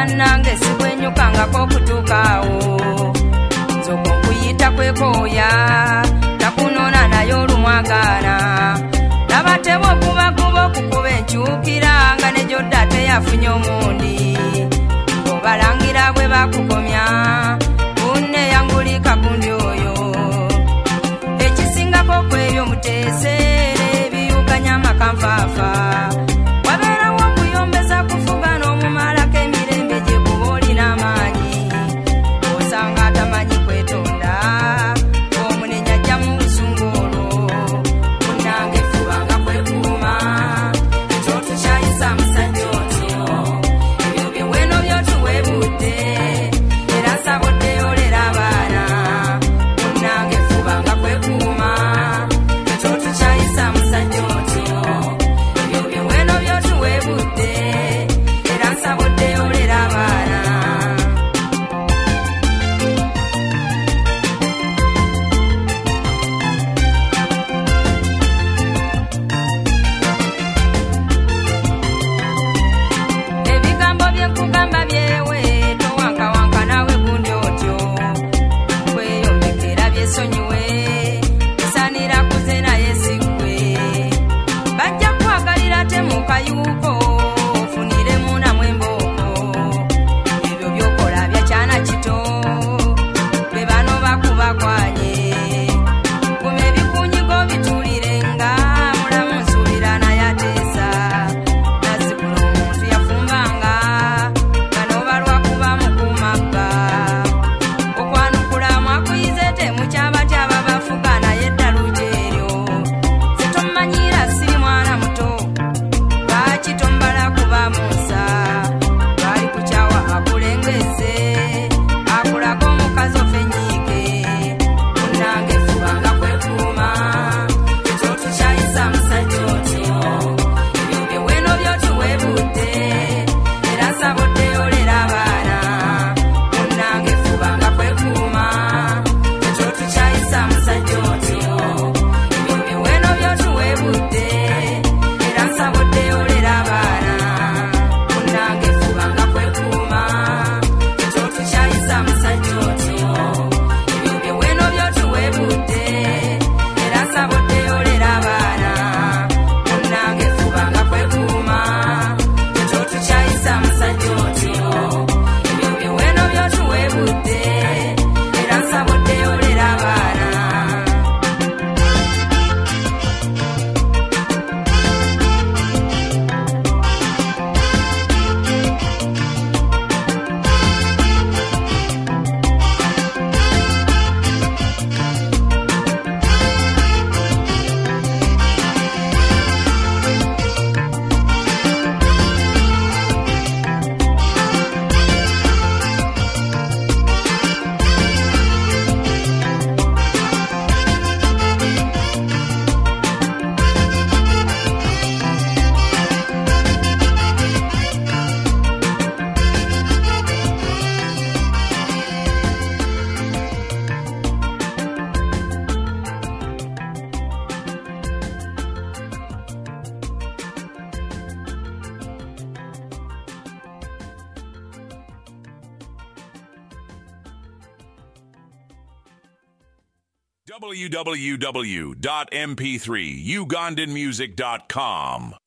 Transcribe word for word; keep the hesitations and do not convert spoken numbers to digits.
bannange sibwenyukangako okutuukaawo nzoko nkuyita kwekooya takunona naye olumwagaana nabateba okubakuba okukuba enkyukira nga ne gyodda teyafunye omundi ng'obalangira bwe bakukomya bunne yangulika gundi oyo ekisingako kwebyo muteeseere ebiyuganya amakanfaafa wabeerawo okuyombeza kufuga n'omumalako emirembe gye kuba olina amaanyi osanga atamanyi kwetonda omunenya ajja mu busungu olwo munnange fubanga kwekuuma ekyotukyayisa musajja otyo ebyo biweno byotuwebudde era nsabodde olera abaana munnange fubanga kwekuuma ekyotukyayisa musajja otyo ebyo biweno byotuwebudde era nsabodde olera abaana ebigambo byekugamba byewe towankawanka nawe gundi otyo kweyombekera byesonyiwe bisaanira kuze naye siggwe bajja kwagalira temukayuuko ofuniremu namwe embooko ebyo byokola byakyana kito be bano bakubakwanye kuma ebikunyigo bituulirenga mulamu nsuubira naye ateesa nazzikuno omuntu yafumbanga nga n'obalwakuba mukumabba okwanukula mwakuyize temukyabatyaba bafuga naye eddaluja eryo zetomumanyira siri mwana muto lwaki tombala kuba musa lwali kukyawa akulengeze akulaga omukazi ofenyiike munnange fubanga kwekuuma ekyotukyayisa musajja otyo ebyo biweno byotuwebudde era nsabodde olera abaana munnange fubanga kwekuuma ekyotukyayisa musajja otyo ebyo biweno byotuwebudde era nsabodde olera abaana munnange fubanga kwekuuma ekyotukyayisa musajja otyo ebyo biweno byotuwebudde era nsabodde olera abaana munnange fubanga kwekuuma ekyotukyayisa musajja otyo ebyo biweno byotuwebudde era nsabodde olera abaana w w w dot m p three ugandan music dot com